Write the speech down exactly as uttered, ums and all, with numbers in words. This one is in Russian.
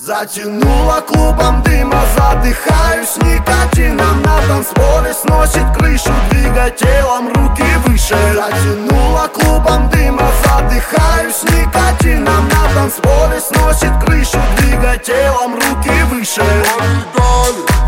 Затянула клубом дыма, задыхаюсь никотином. На танцполе сносит крышу, двигай телом руки выше. Затянула клубом дыма, задыхаюсь никотином. На танцполе сносит крышу, двигай телом руки выше. Дали, дали.